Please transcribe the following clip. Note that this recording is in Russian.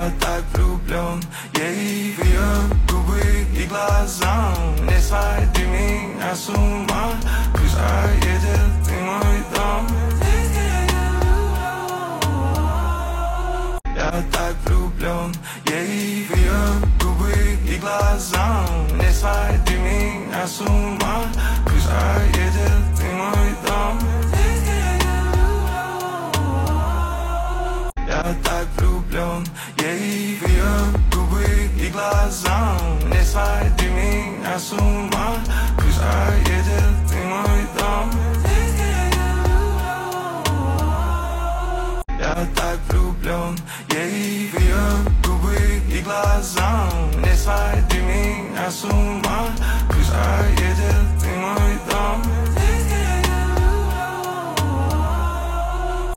так влюблен ей в ее губы и глаза. Не своди меня с ума, пусть поедет ты мой дом. Я так влюблен ей в ее губы и глаза. Не своди меня с ума, пусть поедет ты мой дом. Я так влюблен ей в ее губы и глаза. Не своди меня с ума, пусть поедет ты мой дом. Я так влюблен ей в ее губы и глаза. Не своди меня с ума, пусть поедет ты мой дом.